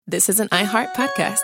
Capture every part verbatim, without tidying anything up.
This is an iHeart podcast.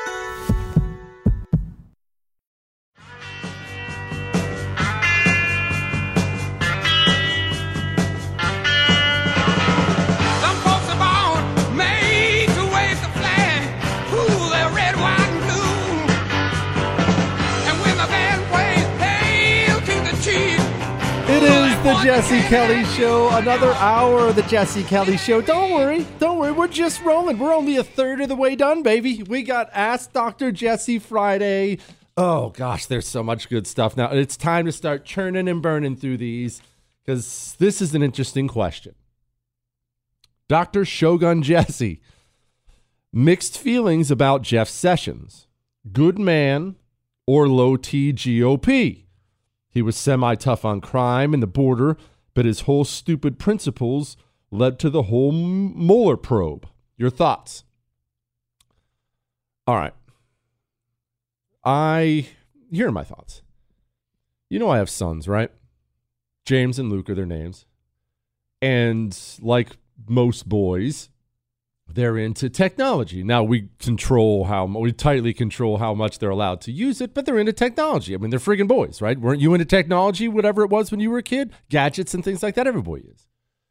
The Jesse Kelly Show, another hour of the Jesse Kelly Show. Don't worry, don't worry, we're just rolling. We're only a third of the way done, baby. We got Ask Doctor Jesse Friday. Oh gosh, there's so much good stuff now. It's time to start churning and burning through these because this is an interesting question. Doctor Shogun Jesse, mixed feelings about Jeff Sessions. Good man or low T G O P? He was semi-tough on crime and the border, but his whole stupid principles led to the whole Mueller probe. Your thoughts? All right. I, here are my thoughts. You know I have sons, right? James and Luke are their names. And like most boys, they're into technology. Now we control how, we tightly control how much they're allowed to use it, but they're into technology. I mean, they're friggin' boys, right? Weren't you into technology, whatever it was when you were a kid? Gadgets and things like that, every boy is.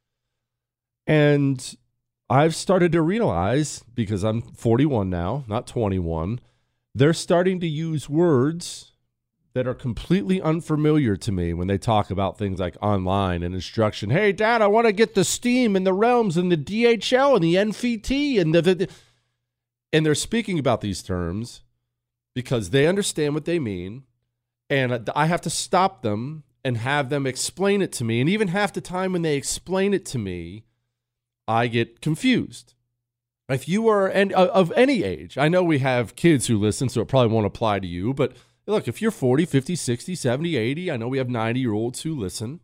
And I've started to realize, because I'm forty-one now, not twenty-one, they're starting to use words that are completely unfamiliar to me when they talk about things like online and instruction. Hey, Dad, I want to get the Steam and the Realms and the D H L and the N F T and the, the and they're speaking about these terms because they understand what they mean, and I have to stop them and have them explain it to me. And even half the time when they explain it to me, I get confused. If you are and of any age, I know we have kids who listen, so it probably won't apply to you, but look, if you're forty, fifty, sixty, seventy, eighty, I know we have ninety-year-olds who listen.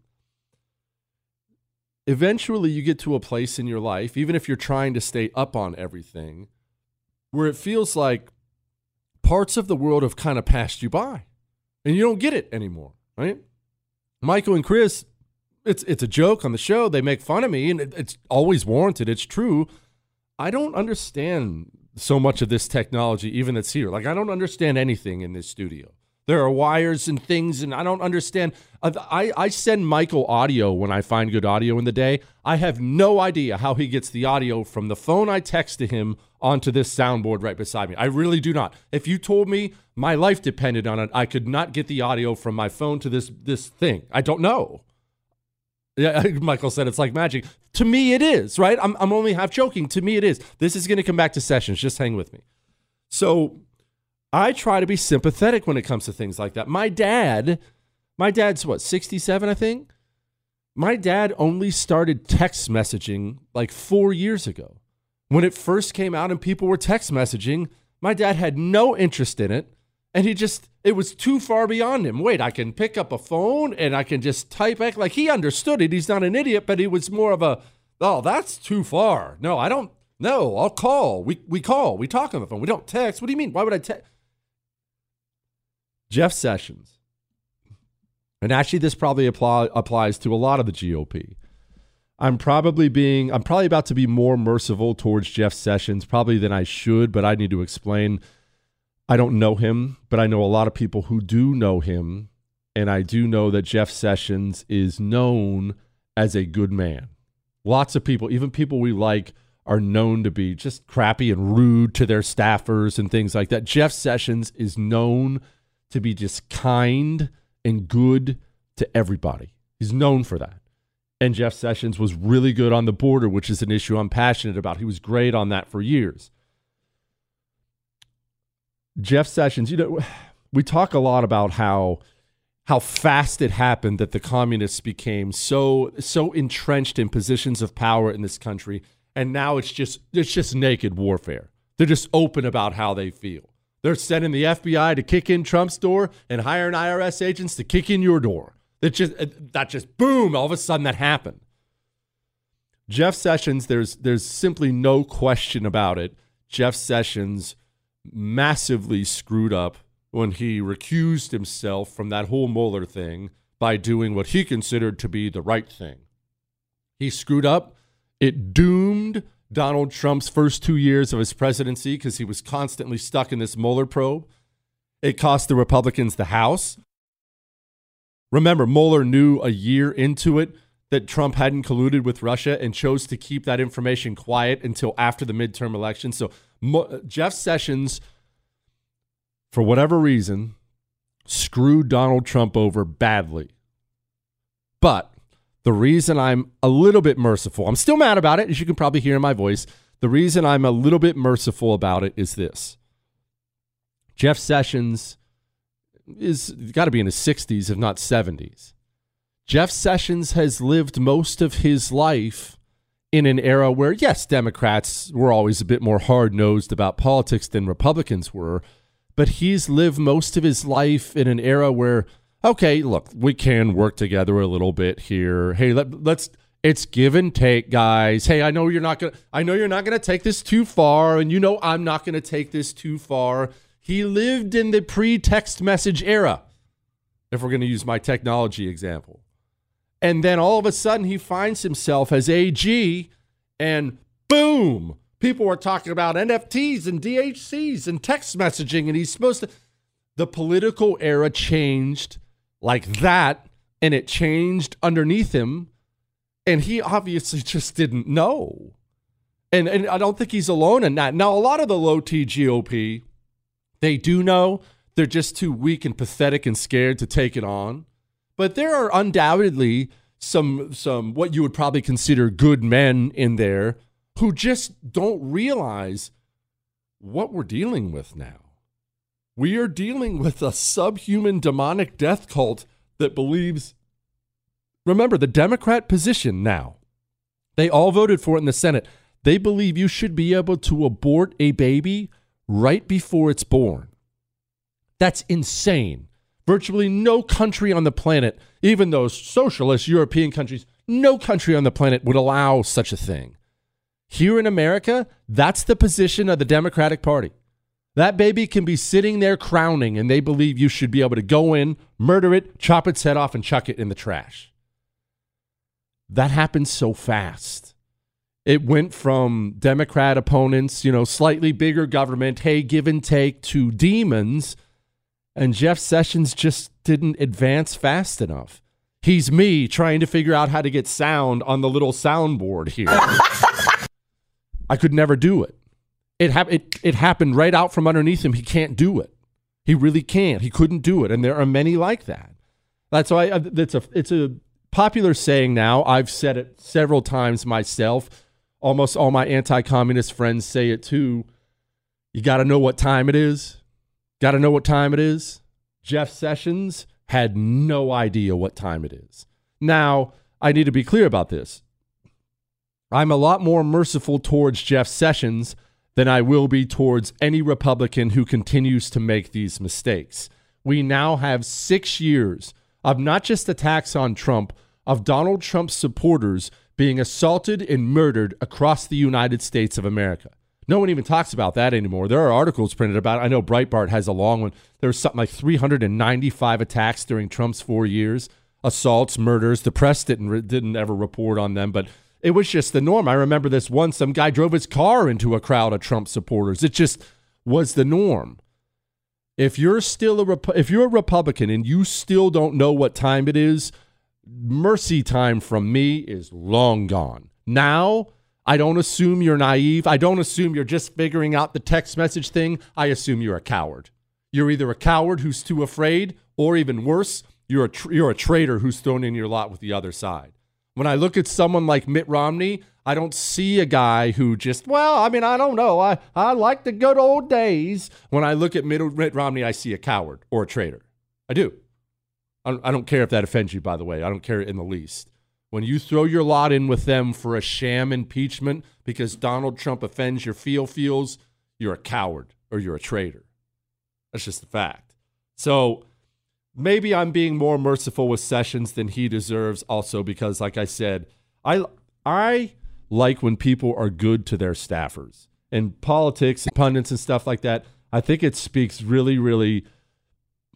Eventually, you get to a place in your life, even if you're trying to stay up on everything, where it feels like parts of the world have kind of passed you by, and you don't get it anymore, right? Michael and Chris, it's it's a joke on the show. They make fun of me, and it, it's always warranted. It's true. I don't understand so much of this technology, even that's here. Like, I don't understand anything in this studio. There are wires and things, and I don't understand. I, I send Michael audio when I find good audio in the day. I have no idea how he gets the audio from the phone I text to him onto this soundboard right beside me. I really do not. If you told me my life depended on it, I could not get the audio from my phone to this this thing. I don't know. Yeah, Michael said it's like magic. To me, it is, right? I'm I'm only half joking. To me, it is. This is going to come back to Sessions. Just hang with me. So I try to be sympathetic when it comes to things like that. My dad, my dad's what, sixty-seven, I think? My dad only started text messaging like four years ago. When it first came out and people were text messaging, my dad had no interest in it. And he just, it was too far beyond him. Wait, I can pick up a phone and I can just type back. Like, he understood it. He's not an idiot, but he was more of a, oh, that's too far. No, I don't, no, I'll call. We we call. We talk on the phone. We don't text. What do you mean? Why would I text? Jeff Sessions. And actually, this probably apply, applies to a lot of the G O P. I'm probably being, I'm probably about to be more merciful towards Jeff Sessions, probably than I should, but I need to explain. I don't know him, but I know a lot of people who do know him, and I do know that Jeff Sessions is known as a good man. Lots of people, even people we like, are known to be just crappy and rude to their staffers and things like that. Jeff Sessions is known to be just kind and good to everybody. He's known for that. And Jeff Sessions was really good on the border, which is an issue I'm passionate about. He was great on that for years. Jeff Sessions, you know, we talk a lot about how how fast it happened that the communists became so so entrenched in positions of power in this country, and now it's just it's just naked warfare. They're just open about how they feel. They're sending the F B I to kick in Trump's door and hiring I R S agents to kick in your door. That just that just boom, all of a sudden that happened. Jeff Sessions, there's there's simply no question about it. Jeff Sessions massively screwed up when he recused himself from that whole Mueller thing by doing what he considered to be the right thing. He screwed up. It doomed Donald Trump's first two years of his presidency because he was constantly stuck in this Mueller probe. It cost the Republicans the House. Remember, Mueller knew a year into it that Trump hadn't colluded with Russia and chose to keep that information quiet until after the midterm election. So Mo- Jeff Sessions, for whatever reason, screwed Donald Trump over badly. But the reason I'm a little bit merciful, I'm still mad about it, as you can probably hear in my voice. The reason I'm a little bit merciful about it is this. Jeff Sessions is got to be in his sixties, if not seventies. Jeff Sessions has lived most of his life in an era where, yes, Democrats were always a bit more hard-nosed about politics than Republicans were, but he's lived most of his life in an era where, okay, look, we can work together a little bit here. Hey, let, let's it's give and take, guys. Hey, I know you're not gonna I know you're not gonna take this too far, and you know I'm not gonna take this too far. He lived in the pre-text message era, if we're gonna use my technology example. And then all of a sudden he finds himself as A G, and boom, people are talking about N F Ts and D H Cs and text messaging, and he's supposed to. The political era changed like that, and it changed underneath him, and he obviously just didn't know. And and I don't think he's alone in that. Now, a lot of the low-T G O P, they do know. They're just too weak and pathetic and scared to take it on. But there are undoubtedly some some what you would probably consider good men in there who just don't realize what we're dealing with now. We are dealing with a subhuman demonic death cult that believes, remember, the Democrat position now, they all voted for it in the Senate. They believe you should be able to abort a baby right before it's born. That's insane. Virtually no country on the planet, even those socialist European countries, no country on the planet would allow such a thing. Here in America, that's the position of the Democratic Party. That baby can be sitting there crowning, and they believe you should be able to go in, murder it, chop its head off, and chuck it in the trash. That happened so fast. It went from Democrat opponents, you know, slightly bigger government, hey, give and take, to demons. And Jeff Sessions just didn't advance fast enough. He's me trying to figure out how to get sound on the little soundboard here. I could never do it. It, ha- it. it happened right out from underneath him. He can't do it. He really can't. He couldn't do it. And there are many like that. That's why I, it's a, it's a popular saying now. I've said it several times myself. Almost all my anti-communist friends say it too. You got to know what time it is. Got to know what time it is. Jeff Sessions had no idea what time it is. Now, I need to be clear about this. I'm a lot more merciful towards Jeff Sessions than I will be towards any Republican who continues to make these mistakes. We now have six years of not just attacks on Trump, of Donald Trump's supporters being assaulted and murdered across the United States of America. No one even talks about that anymore. There are articles printed about it. I know Breitbart has a long one. There was something like three hundred ninety-five attacks during Trump's four years, assaults, murders. The press didn't didn't ever report on them, but it was just the norm. I remember this one. Some guy drove his car into a crowd of Trump supporters. It just was the norm. If you're still a Rep- if you're a Republican and you still don't know what time it is, mercy time from me is long gone. Now, I don't assume you're naive. I don't assume you're just figuring out the text message thing. I assume you're a coward. You're either a coward who's too afraid, or even worse, you're a tra- you're a traitor who's thrown in your lot with the other side. When I look at someone like Mitt Romney, I don't see a guy who just, well, I mean, I don't know. I, I like the good old days. When I look at Mitt, Mitt Romney, I see a coward or a traitor. I do. I don't, I don't care if that offends you, by the way. I don't care in the least. When you throw your lot in with them for a sham impeachment because Donald Trump offends your feel feels, you're a coward or you're a traitor. That's just the fact. So maybe I'm being more merciful with Sessions than he deserves also because, like I said, I I like when people are good to their staffers. And politics and pundits and stuff like that, I think it speaks really, really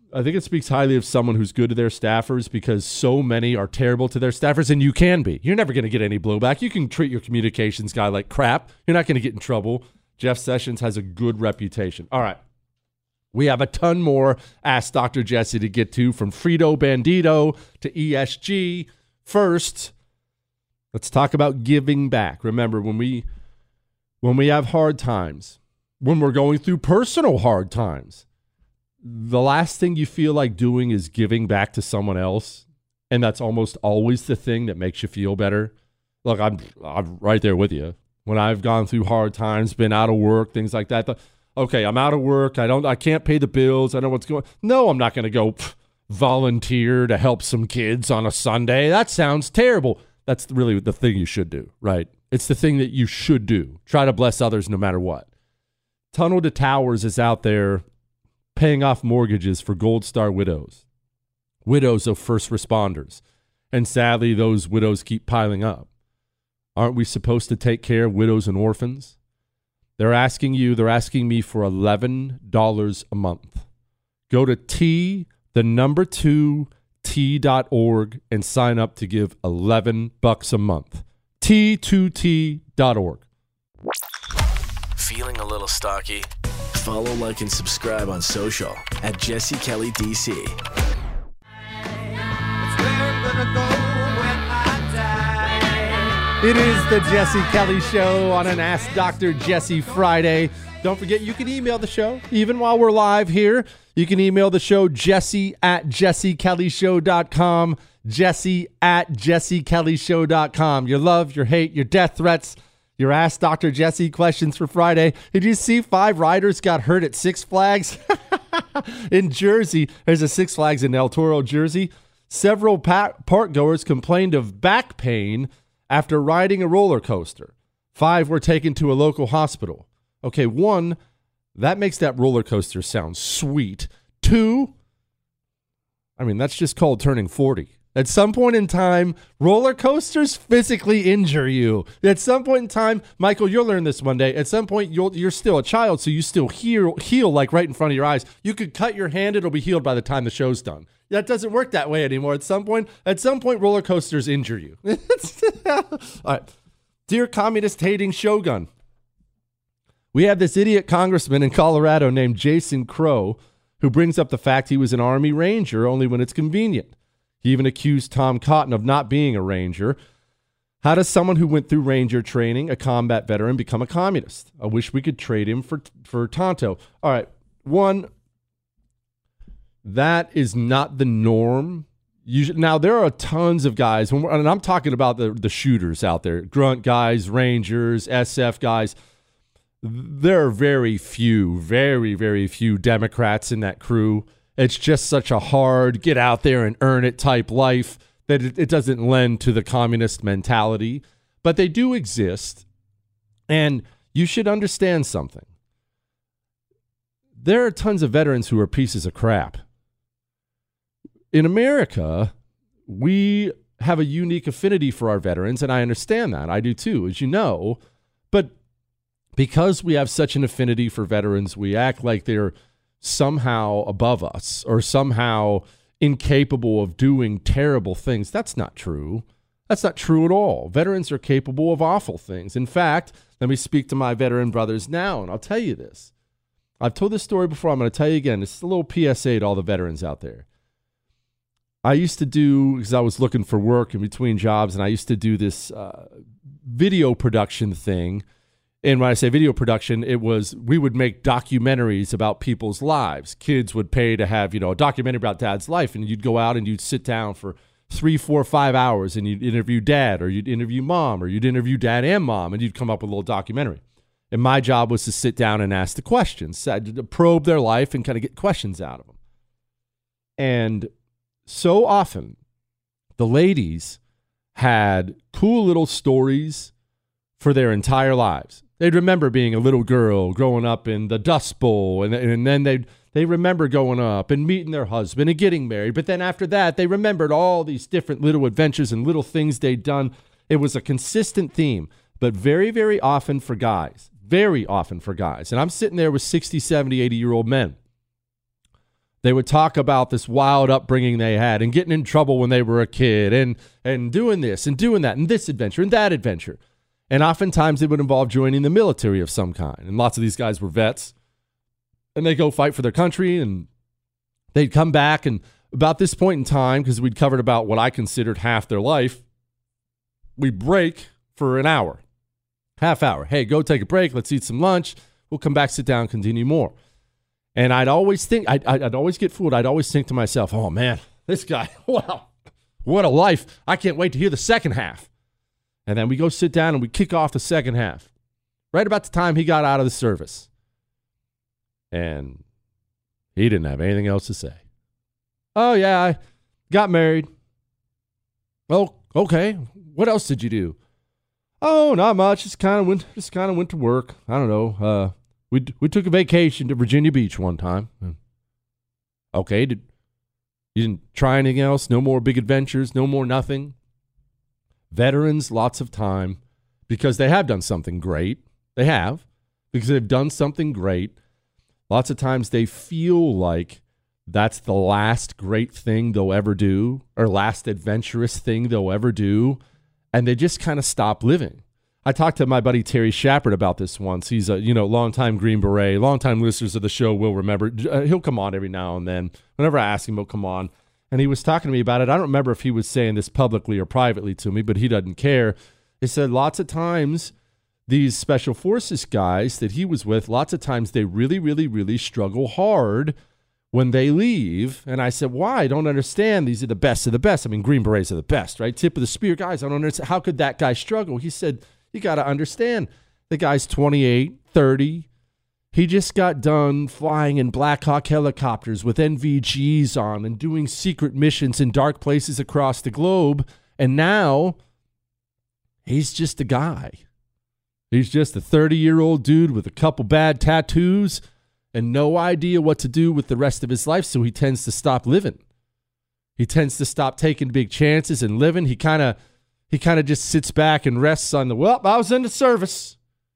I think it speaks highly of someone who's good to their staffers, because so many are terrible to their staffers, and you can be. You're never going to get any blowback. You can treat your communications guy like crap. You're not going to get in trouble. Jeff Sessions has a good reputation. All right. We have a ton more Ask Doctor Jesse to get to, from Frito Bandito to E S G. First, let's talk about giving back. Remember, when we when we have hard times, when we're going through personal hard times, the last thing you feel like doing is giving back to someone else, and that's almost always the thing that makes you feel better. Look, I'm I'm right there with you. When I've gone through hard times, been out of work, things like that. The, okay, I'm out of work. I don't. I can't pay the bills. I know what's going. No, I'm not going to go pff, volunteer to help some kids on a Sunday. That sounds terrible. That's really the thing you should do, right? It's the thing that you should do. Try to bless others no matter what. Tunnel to Towers is out there paying off mortgages for Gold Star widows, widows of first responders. And sadly, those widows keep piling up. Aren't we supposed to take care of widows and orphans? They're asking you, they're asking me for eleven dollars a month. Go to T, the number two, T dot org and sign up to give eleven bucks a month. T two T dot org. Feeling a little stocky? Follow, like, and subscribe on social at Jesse Kelly D C. It is the Jesse Kelly Show on an Ask Doctor Jesse Friday. Don't forget, you can email the show even while we're live here. You can email the show, Jesse at jesse kelly show dot com, Jesse at jesse kelly show dot com. Your love, your hate, your death threats, your Ask Doctor Jesse questions for Friday. Did you see five riders got hurt at Six Flags? In Jersey, there's a Six Flags in El Toro, Jersey. Several pa- park goers complained of back pain after riding a roller coaster. Five were taken to a local hospital. Okay, one, that makes that roller coaster sound sweet. Two, I mean, that's just called turning forty. At some point in time, roller coasters physically injure you. At some point in time, Michael, you'll learn this one day. At some point, you'll, you're still a child, so you still heal, heal like right in front of your eyes. You could cut your hand, it'll be healed by the time the show's done. That doesn't work that way anymore. At some point, at some point, roller coasters injure you. All right. Dear communist-hating Shogun, we have this idiot congressman in Colorado named Jason Crow who brings up the fact he was an Army Ranger only when it's convenient. He even accused Tom Cotton of not being a Ranger. How does someone who went through Ranger training, a combat veteran, become a communist? I wish we could trade him for, for Tonto. All right. One, that is not the norm. Usually, now, there are tons of guys, and I'm talking about the, the shooters out there, grunt guys, Rangers, S F guys. There are very few, very, very few Democrats in that crew. It's just such a hard, get out there and earn it type life that it, it doesn't lend to the communist mentality. But they do exist, and you should understand something. There are tons of veterans who are pieces of crap. In America, we have a unique affinity for our veterans, and I understand that. I do too, as you know. But because we have such an affinity for veterans, we act like they're somehow above us or somehow incapable of doing terrible things. That's not true. That's not true at all. Veterans are capable of awful things. In fact, let me speak to my veteran brothers now, and I'll tell you this. I've told this story before. I'm going to tell you again. It's a little P S A to all the veterans out there. I used to do, because I was looking for work in between jobs, and I used to do this uh, video production thing. And when I say video production, it was, we would make documentaries about people's lives. Kids would pay to have, you know, a documentary about dad's life, and you'd go out and you'd sit down for three, four, five hours, and you'd interview dad, or you'd interview mom, or you'd interview dad and mom, and you'd come up with a little documentary. And my job was to sit down and ask the questions, to probe their life and kind of get questions out of them. And so often, the ladies had cool little stories for their entire lives. They'd remember being a little girl growing up in the Dust Bowl, and, and then they'd they remember going up and meeting their husband and getting married. But then after that, they remembered all these different little adventures and little things they'd done. It was a consistent theme, but very, very often for guys, very often for guys. And I'm sitting there with sixty, seventy, eighty-year-old men They would talk about this wild upbringing they had and getting in trouble when they were a kid and, and doing this and doing that and this adventure and that adventure. And oftentimes it would involve joining the military of some kind. And lots of these guys were vets. And they go fight for their country, and they'd come back. And about this point in time, because we'd covered about what I considered half their life, we'd break for an hour, half hour. Hey, go take a break. Let's eat some lunch. We'll come back, sit down, continue more. And I'd always think, I'd, I'd always get fooled. I'd always think to myself, oh, man, this guy, wow, what a life. I can't wait to hear the second half. And then we go sit down and we kick off the second half, right about the time he got out of the service. And he didn't have anything else to say. Oh, yeah, I got married. Oh, okay. What else did you do? Oh, not much. Just kind of went. Just kind of went to work. I don't know. Uh, we we took a vacation to Virginia Beach one time. Okay. Did you didn't try anything else? No more big adventures. No more nothing. Veterans, lots of time, because they have done something great. They have, because they've done something great. Lots of times they feel like that's the last great thing they'll ever do, or last adventurous thing they'll ever do, and they just kind of stop living. I talked to my buddy Terry Shepard about this once. He's a you know longtime Green Beret, longtime listeners of the show will remember. Uh, he'll come on every now and then. Whenever I ask him, he'll come on. And he was talking to me about it. I don't remember if he was saying this publicly or privately to me, but he doesn't care. He said lots of times these special forces guys that he was with, lots of times they really, really, really struggle hard when they leave. And I said, why? I don't understand. These are the best of the best. I mean, Green Berets are the best, right? Tip of the spear guys. I don't understand. How could that guy struggle? He said, you got to understand. The guy's twenty-eight, thirty. He just got done flying in Black Hawk helicopters with N V Gs on and doing secret missions in dark places across the globe. And now he's just a guy. He's just a thirty-year-old dude with a couple bad tattoos and no idea what to do with the rest of his life, so he tends to stop living. He tends to stop taking big chances and living. He kind of he kind of just sits back and rests on the, well, I was in the service.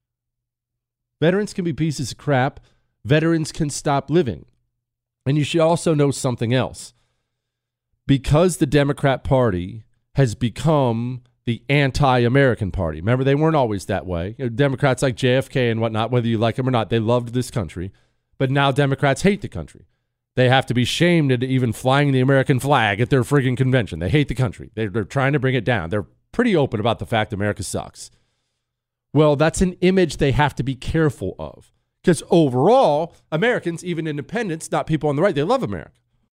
Veterans can be pieces of crap. Veterans can stop living. And you should also know something else. Because the Democrat Party has become the anti-American party. Remember, they weren't always that way. You know, Democrats like J F K and whatnot, whether you like them or not, they loved this country. But now Democrats hate the country. They have to be shamed into even flying the American flag at their friggin' convention. They hate the country. They're, they're trying to bring it down. They're pretty open about the fact America sucks. Well, that's an image they have to be careful of. Because overall, Americans, even independents, not people on the right, they love America.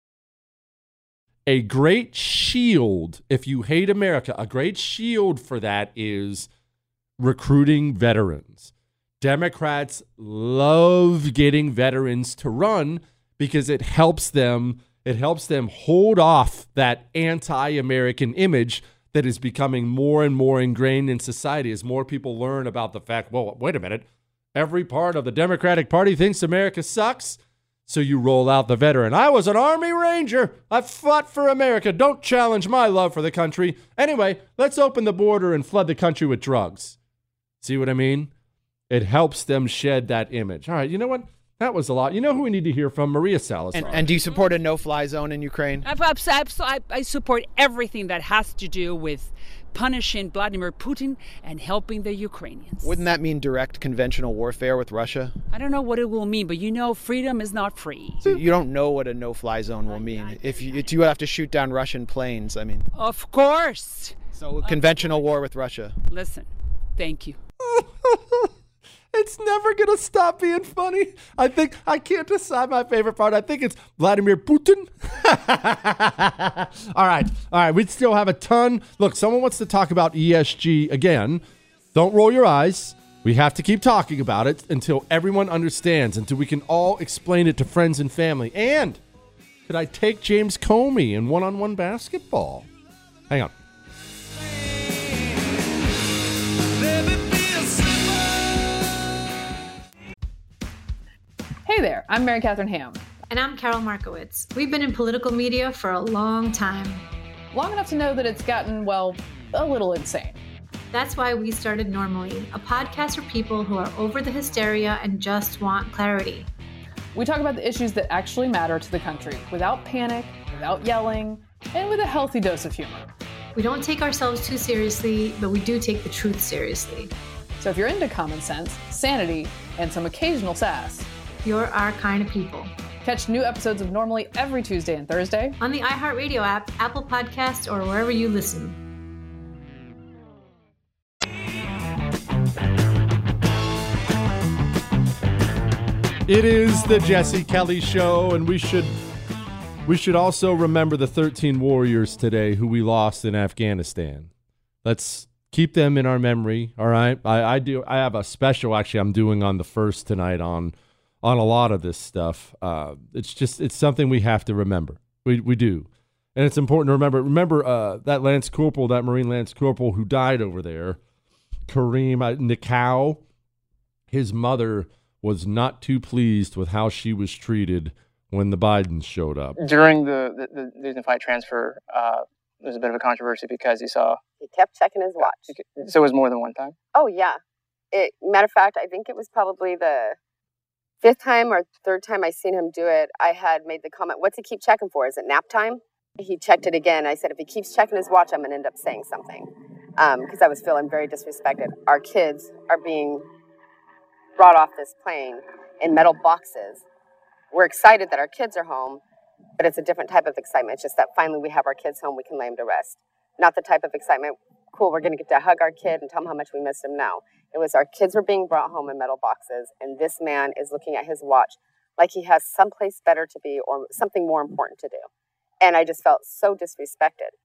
A great shield, if you hate America, a great shield for that is recruiting veterans. Democrats love getting veterans to run because it helps them, it helps them hold off that anti-American image that is becoming more and more ingrained in society as more people learn about the fact, well, wait a minute, every part of the Democratic Party thinks America sucks, so you roll out the veteran. I was an Army Ranger. I fought for America. Don't challenge my love for the country. Anyway, let's open the border and flood the country with drugs. See what I mean? It helps them shed that image. All right, you know what? That was a lot. You know who we need to hear from? Maria Salazar. And, and do you support a no-fly zone in Ukraine? I, I, I support everything that has to do with punishing Vladimir Putin and helping the Ukrainians. Wouldn't that mean direct conventional warfare with Russia? I don't know what it will mean, but you know freedom is not free. So you don't know what a no-fly zone will mean. If you, if you have to shoot down Russian planes, I mean. Of course. So conventional war with Russia. Listen, thank you. It's never going to stop being funny. I think, I can't decide my favorite part. I think it's Vladimir Putin. all right. All right. We still have a ton. Look, someone wants to talk about E S G again. Don't roll your eyes. We have to keep talking about it until everyone understands, until we can all explain it to friends and family. And could I take James Comey in one-on-one basketball? Hang on. Hey there, I'm Mary Catherine Ham. And I'm Carol Markowitz. We've been in political media for a long time. Long enough to know that it's gotten, well, a little insane. That's why we started Normally, a podcast for people who are over the hysteria and just want clarity. We talk about the issues that actually matter to the country without panic, without yelling, and with a healthy dose of humor. We don't take ourselves too seriously, but we do take the truth seriously. So if you're into common sense, sanity, and some occasional sass, You're our kind of people. catch new episodes of Normally every Tuesday and Thursday On the iHeartRadio app, Apple Podcasts, or wherever you listen. It is the Jesse Kelly Show, and we should we should also remember the thirteen warriors today who we lost in Afghanistan. Let's keep them in our memory. All right, I, I do. I have a special actually I'm doing on the first tonight on on a lot of this stuff. Uh, it's just it's something we have to remember. We we do, and it's important to remember. Remember uh, that Lance Corporal, that Marine Lance Corporal who died over there, Kareem uh, Nikau. His mother was not too pleased with how she was treated when the Bidens showed up. During the, the, the, the unified transfer, uh, there was a bit of a controversy because he saw... He kept checking his watch. So it was more than one time? Oh, yeah. It, matter of fact, I think it was probably the fifth time or third time I seen him do it. I had made the comment, what's he keep checking for? Is it nap time? He checked it again. I said, if he keeps checking his watch, I'm going to end up saying something. Because um, I was feeling very disrespected. Our kids are being brought off this plane in metal boxes. We're excited that our kids are home, but it's a different type of excitement. It's just that finally we have our kids home, we can lay them to rest. Not the type of excitement, cool, we're going to get to hug our kid and tell him how much we missed him. No. It was our kids were being brought home in metal boxes, and this man is looking at his watch like he has someplace better to be or something more important to do. And I just felt so disrespected.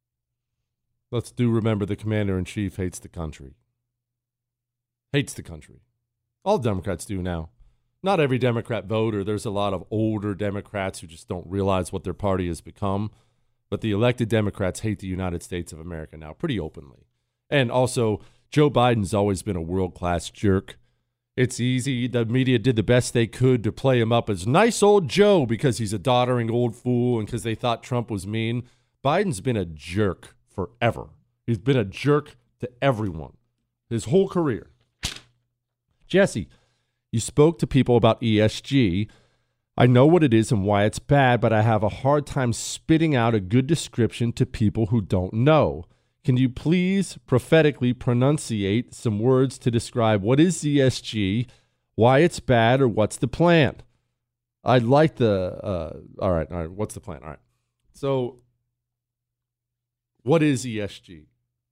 Let's do remember the commander-in-chief hates the country. Hates the country. All Democrats do now. Not every Democrat voter. There's a lot of older Democrats who just don't realize what their party has become. But the elected Democrats hate the United States of America now pretty openly. And also, Joe Biden's always been a world-class jerk. It's easy. The media did the best they could to play him up as nice old Joe because he's a doddering old fool and because they thought Trump was mean. Biden's been a jerk forever. He's been a jerk to everyone his whole career. Jesse, you spoke to people about E S G. I know what it is and why it's bad, but I have a hard time spitting out a good description to people who don't know. Can you please prophetically pronunciate some words to describe what is E S G, why it's bad, or what's the plan? I'd like the, uh, all right, all right, what's the plan? All right. So, what is E S G?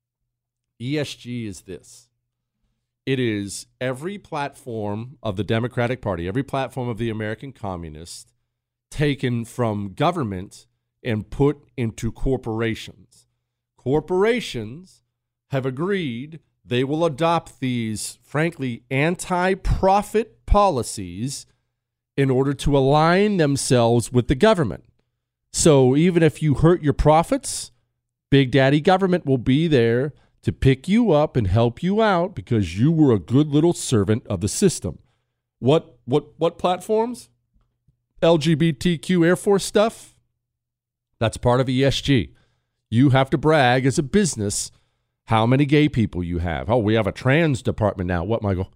E S G is this. It is every platform of the Democratic Party, every platform of the American Communists taken from government and put into corporations. Corporations have agreed they will adopt these, frankly, anti-profit policies in order to align themselves with the government. So even if you hurt your profits, Big Daddy government will be there to pick you up and help you out because you were a good little servant of the system. What what what platforms? L G B T Q Air Force stuff? That's part of E S G. You have to brag as a business how many gay people you have. Oh, we have a trans department now. What, Michael?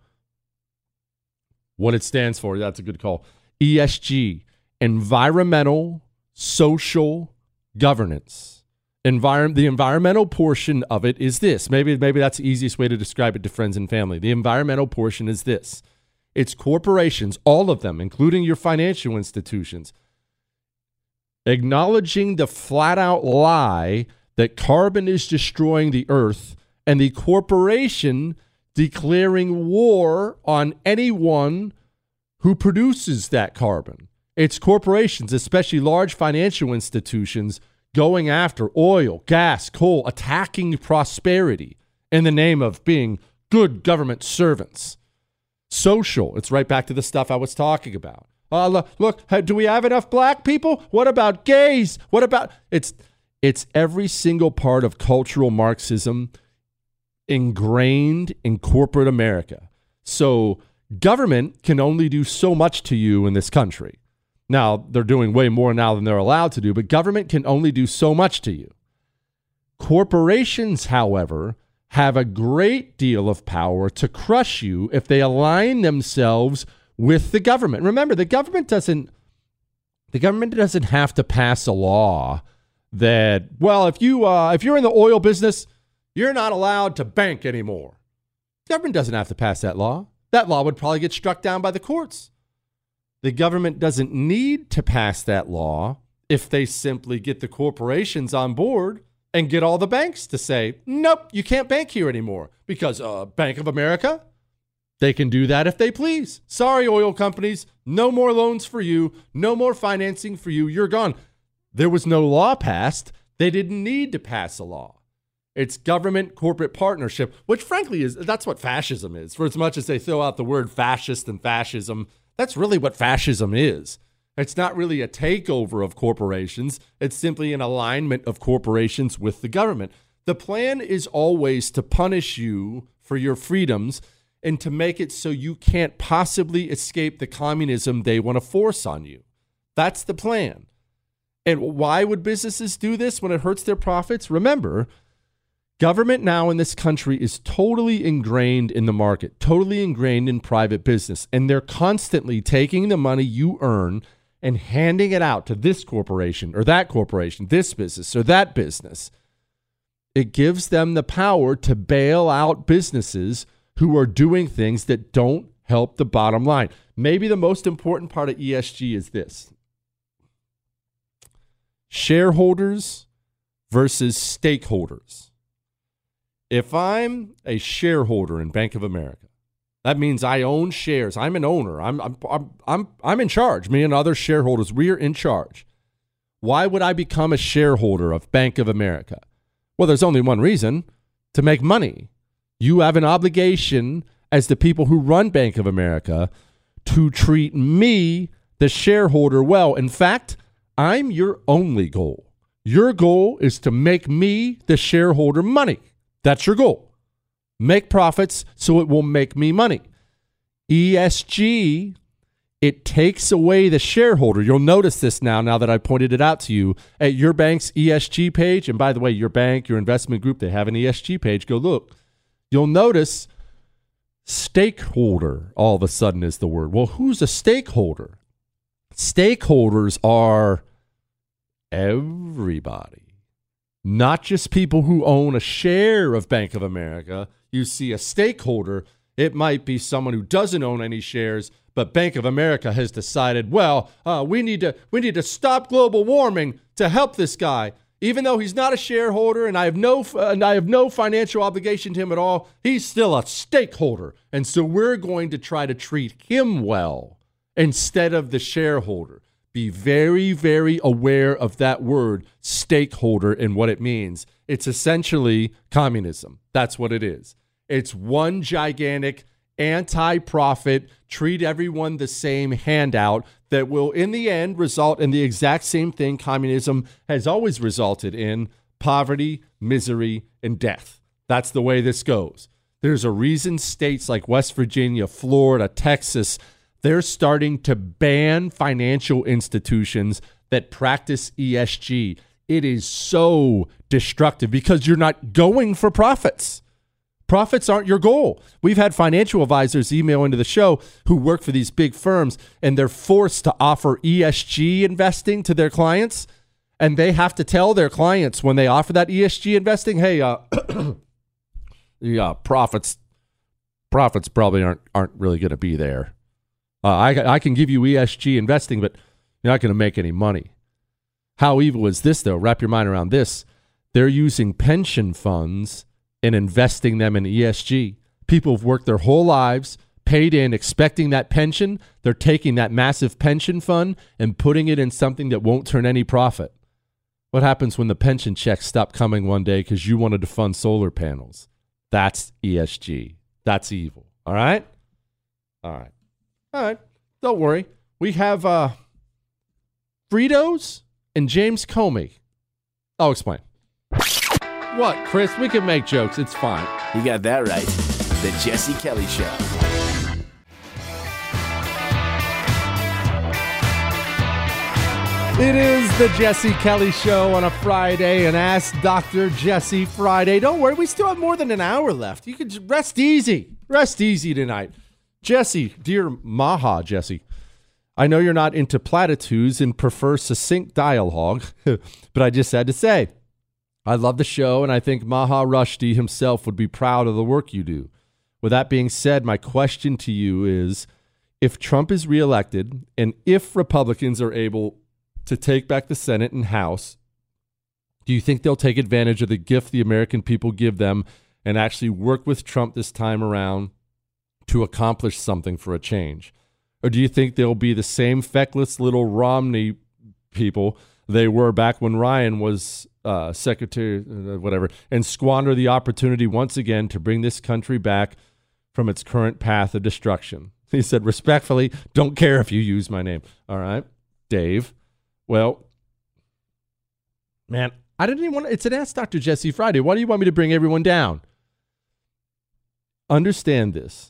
What it stands for, that's a good call. E S G, environmental, social governance. Envir- the environmental portion of it is this. Maybe, maybe that's the easiest way to describe it to friends and family. The environmental portion is this. It's corporations, all of them, including your financial institutions, acknowledging the flat-out lie that carbon is destroying the earth and the corporation declaring war on anyone who produces that carbon. It's corporations, especially large financial institutions, going after oil, gas, coal, attacking prosperity in the name of being good government servants. Social, it's right back to the stuff I was talking about. Uh, look, look, do we have enough black people? What about gays? What about... It's, it's every single part of cultural Marxism ingrained in corporate America. So government can only do so much to you in this country. Now, they're doing way more now than they're allowed to do, but government can only do so much to you. Corporations, however, have a great deal of power to crush you if they align themselves with the government. Remember, the government doesn't the government doesn't have to pass a law that, well, if you uh, if you're in the oil business, you're not allowed to bank anymore. The government doesn't have to pass that law. That law would probably get struck down by the courts. The government doesn't need to pass that law if they simply get the corporations on board and get all the banks to say, nope, you can't bank here anymore. Because uh, Bank of America, they can do that if they please. Sorry, oil companies, no more loans for you, no more financing for you, you're gone. There was no law passed. They didn't need to pass a law. It's government-corporate partnership, which frankly is, that's what fascism is. For as much as they throw out the word fascist and fascism, that's really what fascism is. It's not really a takeover of corporations. It's simply an alignment of corporations with the government. The plan is always to punish you for your freedoms and to make it so you can't possibly escape the communism they want to force on you. That's the plan. And why would businesses do this when it hurts their profits? Remember, government now in this country is totally ingrained in the market, totally ingrained in private business, and they're constantly taking the money you earn and handing it out to this corporation or that corporation, this business or that business. It gives them the power to bail out businesses who are doing things that don't help the bottom line. Maybe the most important part of E S G is this: shareholders versus stakeholders. If I'm a shareholder in Bank of America, that means I own shares. I'm an owner. I'm I'm I'm I'm, I'm in charge. Me and other shareholders, we're in charge. Why would I become a shareholder of Bank of America? Well, there's only one reason: to make money. You have an obligation as the people who run Bank of America to treat me, the shareholder, well. In fact, I'm your only goal. Your goal is to make me, the shareholder, money. That's your goal. Make profits so it will make me money. E S G, it takes away the shareholder. You'll notice this now, now that I pointed it out to you. At your bank's E S G page, and by the way, your bank, your investment group, they have an E S G page. Go look. You'll notice stakeholder all of a sudden is the word. Well, who's a stakeholder? Stakeholders are everybody. Not just people who own a share of Bank of America. You see a stakeholder, it might be someone who doesn't own any shares, but Bank of America has decided, well, uh, we need to we need to stop global warming to help this guy. Even though he's not a shareholder and I have no uh, and I have no financial obligation to him at all, he's still a stakeholder. And so we're going to try to treat him well instead of the shareholder. Be very, very aware of that word, stakeholder, and what it means. It's essentially communism. That's what it is. It's one gigantic anti-profit, treat everyone the same handout that will, in the end, result in the exact same thing communism has always resulted in: poverty, misery, and death. That's the way this goes. There's a reason states like West Virginia, Florida, Texas, they're starting to ban financial institutions that practice E S G. It is so destructive because you're not going for profits. Profits aren't your goal. We've had financial advisors email into the show who work for these big firms, and they're forced to offer E S G investing to their clients. And they have to tell their clients when they offer that E S G investing, hey, uh, yeah, profits, profits probably aren't aren't really going to be there. Uh, I, I can give you E S G investing, but you're not going to make any money. How evil is this, though? Wrap your mind around this. They're using pension funds and investing them in E S G. People have worked their whole lives, paid in, expecting that pension. They're taking that massive pension fund and putting it in something that won't turn any profit. What happens when the pension checks stop coming one day because you wanted to fund solar panels? That's E S G. That's evil. All right? All right. All right. Don't worry. We have uh, Fritos and James Comey. I'll explain. What, Chris? We can make jokes. It's fine. You got that right. The Jesse Kelly Show. It is the Jesse Kelly Show on a Friday, and Ask Doctor Jesse Friday. Don't worry, we still have more than an hour left. You can just rest easy. Rest easy tonight. Jesse, dear Maha, Jesse, I know you're not into platitudes and prefer succinct dialogue, but I just had to say, I love the show, and I think Maha Rushdie himself would be proud of the work you do. With that being said, my question to you is, if Trump is reelected, and if Republicans are able to take back the Senate and House, do you think they'll take advantage of the gift the American people give them and actually work with Trump this time around to accomplish something for a change? Or do you think they'll be the same feckless little Romney people they were back when Ryan was uh, secretary, uh, whatever, and squander the opportunity once again to bring this country back from its current path of destruction? He said, respectfully, don't care if you use my name. All right, Dave. Well, man, I didn't even want to, it's an Ask Doctor Jesse Friday. Why do you want me to bring everyone down? Understand this.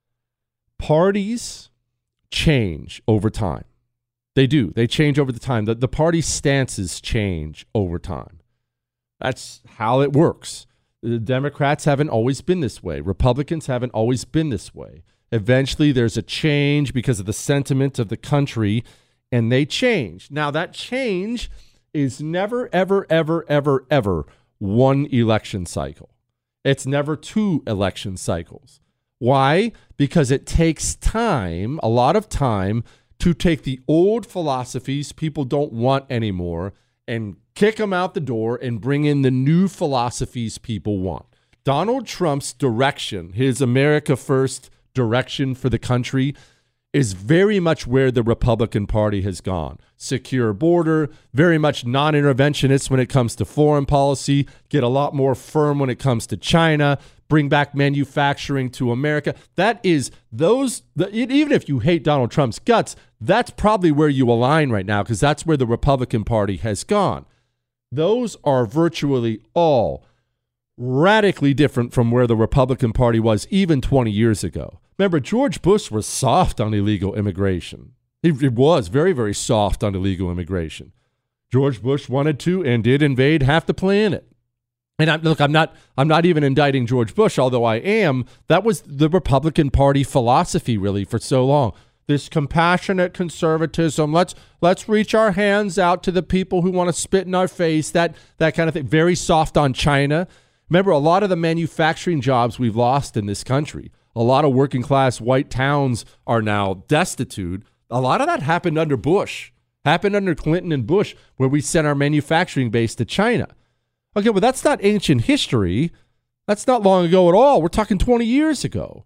Parties change over time. They do. They change over the time. The, the party stances change over time. That's how it works. The Democrats haven't always been this way. Republicans haven't always been this way. Eventually, there's a change because of the sentiment of the country, and they change. Now, that change is never, ever, ever, ever, ever one election cycle. It's never two election cycles. Why? Because it takes time, a lot of time, to take the old philosophies people don't want anymore and kick them out the door and bring in the new philosophies people want. Donald Trump's direction, his America First direction for the country, is very much where the Republican Party has gone. Secure border, very much non-interventionist when it comes to foreign policy, get a lot more firm when it comes to China, bring back manufacturing to America. That is those, the, even if you hate Donald Trump's guts, that's probably where you align right now, because that's where the Republican Party has gone. Those are virtually all radically different from where the Republican Party was even twenty years ago. Remember, George Bush was soft on illegal immigration. He, he was very, very soft on illegal immigration. George Bush wanted to and did invade half the planet. And I, look, I'm not, I'm not even indicting George Bush, although I am. That was the Republican Party philosophy, really, for so long. This compassionate conservatism. Let's let's reach our hands out to the people who want to spit in our face. That that kind of thing. Very soft on China. Remember, a lot of the manufacturing jobs we've lost in this country, a lot of working class white towns are now destitute. A lot of that happened under Bush, happened under Clinton and Bush, where we sent our manufacturing base to China. Okay, well, that's not ancient history. That's not long ago at all. We're talking twenty years ago.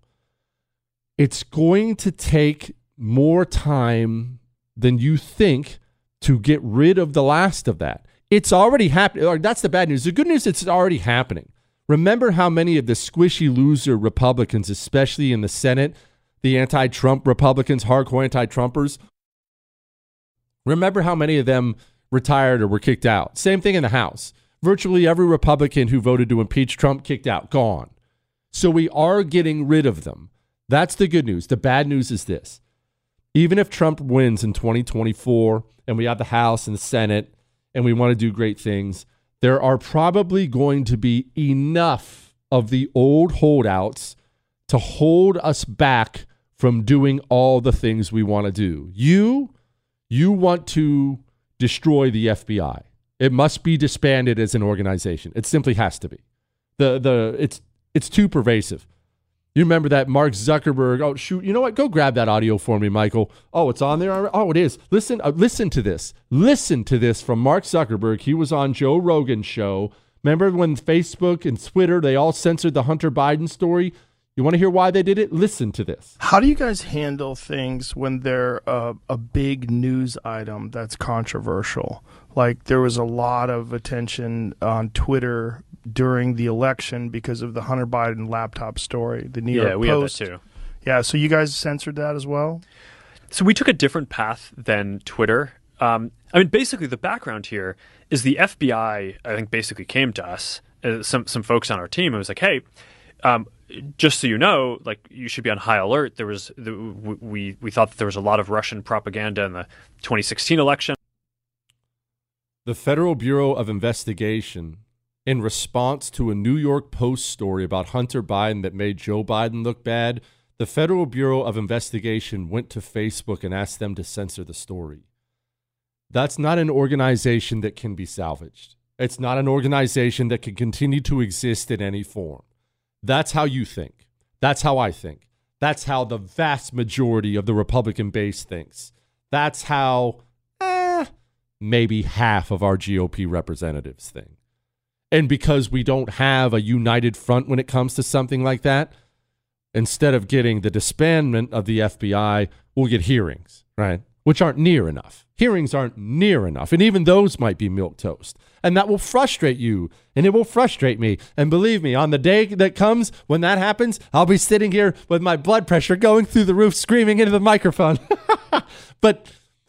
It's going to take more time than you think to get rid of the last of that. It's already happening. That's the bad news. The good news is it's already happening. Remember how many of the squishy loser Republicans, especially in the Senate, the anti-Trump Republicans, hardcore anti-Trumpers, remember how many of them retired or were kicked out? Same thing in the House. Virtually every Republican who voted to impeach Trump kicked out, gone. So we are getting rid of them. That's the good news. The bad news is this. Even if Trump wins in twenty twenty-four and we have the House and the Senate and we want to do great things, there are probably going to be enough of the old holdouts to hold us back from doing all the things we want to do. You, you want to destroy the F B I. It must be disbanded as an organization. It simply has to be. The the it's it's too pervasive. You remember that Mark Zuckerberg? Oh shoot! You know what? Go grab that audio for me, Michael. Oh, it's on there. Oh, it is. Listen, uh, listen to this. Listen to this from Mark Zuckerberg. He was on Joe Rogan's show. Remember when Facebook and Twitter, they all censored the Hunter Biden story? You want to hear why they did it? Listen to this. How do you guys handle things when they're a, a big news item that's controversial? Like there was a lot of attention on Twitter during the election because of the Hunter Biden laptop story, the New York Post. Yeah, we had that too. Yeah, so you guys censored that as well? So we took a different path than Twitter. Um, I mean, basically the background here is the F B I, I think, basically came to us, uh, some some folks on our team, and was like, hey, um, just so you know, like you should be on high alert. There was the, we we thought that there was a lot of Russian propaganda in the twenty sixteen election. The Federal Bureau of Investigation, in response to a New York Post story about Hunter Biden that made Joe Biden look bad, The Federal Bureau of Investigation went to Facebook and asked them to censor the story. That's not an organization that can be salvaged. It's not an organization that can continue to exist in any form. That's how you think. That's how I think. That's how the vast majority of the Republican base thinks. That's how eh, maybe half of our G O P representatives think. And because we don't have a united front when it comes to something like that, instead of getting the disbandment of the F B I, we'll get hearings, right? Which aren't near enough. Hearings aren't near enough. And even those might be milquetoast. And that will frustrate you. And it will frustrate me. And believe me, on the day that comes when that happens, I'll be sitting here with my blood pressure going through the roof, screaming into the microphone. But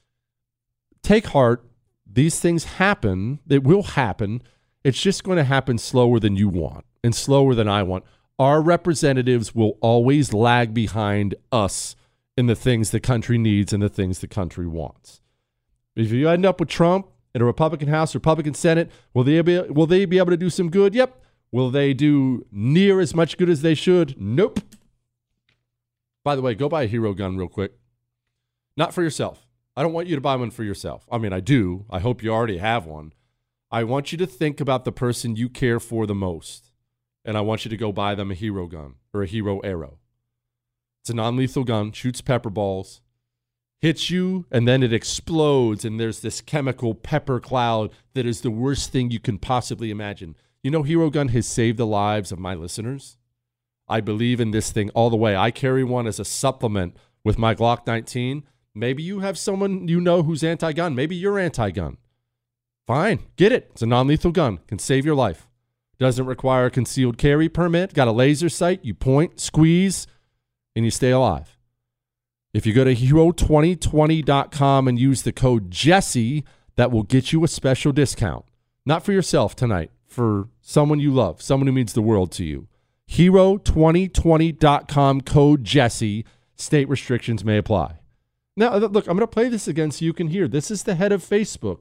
take heart. These things happen. It will happen. It's just going to happen slower than you want and slower than I want. Our representatives will always lag behind us in the things the country needs and the things the country wants. If you end up with Trump in a Republican House, Republican Senate, will they be, will they be able to do some good? Yep. Will they do near as much good as they should? Nope. By the way, go buy a hero gun real quick. Not for yourself. I don't want you to buy one for yourself. I mean, I do. I hope you already have one. I want you to think about the person you care for the most, and I want you to go buy them a hero gun or a hero arrow. It's a non-lethal gun, shoots pepper balls, hits you, and then it explodes, and there's this chemical pepper cloud that is the worst thing you can possibly imagine. You know, hero gun has saved the lives of my listeners. I believe in this thing all the way. I carry one as a supplement with my Glock nineteen. Maybe you have someone you know who's anti-gun. Maybe you're anti-gun. Fine, get it. It's a non-lethal gun. Can save your life. Doesn't require a concealed carry permit. Got a laser sight. You point, squeeze, and you stay alive. If you go to hero twenty twenty dot com and use the code Jesse, that will get you a special discount. Not for yourself tonight, for someone you love, someone who means the world to you. hero twenty twenty dot com, code Jesse. State restrictions may apply. Now, look, I'm going to play this again so you can hear. This is the head of Facebook.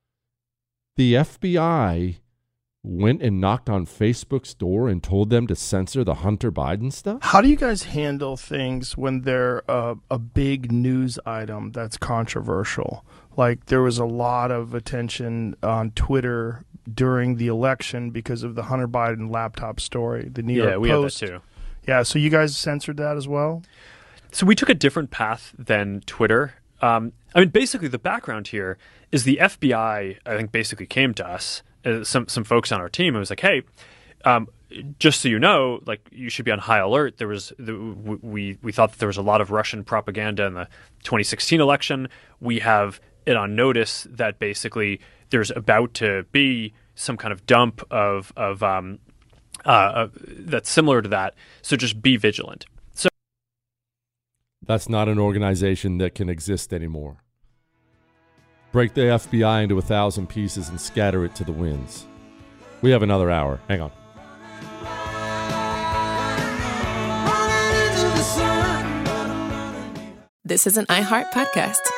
The F B I went and knocked on Facebook's door and told them to censor the Hunter Biden stuff? How do you guys handle things when they're uh, a big news item that's controversial? Like there was a lot of attention on Twitter during the election because of the Hunter Biden laptop story, the New York Yeah, we Post. had that too. Yeah, so you guys censored that as well? So we took a different path than Twitter. Um, I mean, basically the background here is the F B I, I think, basically came to us, uh, some some folks on our team, and was like, hey, um, just so you know, like you should be on high alert. There was the, we we thought that there was a lot of Russian propaganda in the twenty sixteen election. We have it on notice that basically there's about to be some kind of dump of of um, uh, uh, that's similar to that. So just be vigilant. So that's not an organization that can exist anymore. Break the F B I into a thousand pieces and scatter it to the winds. We have another hour. Hang on. This is an iHeart podcast.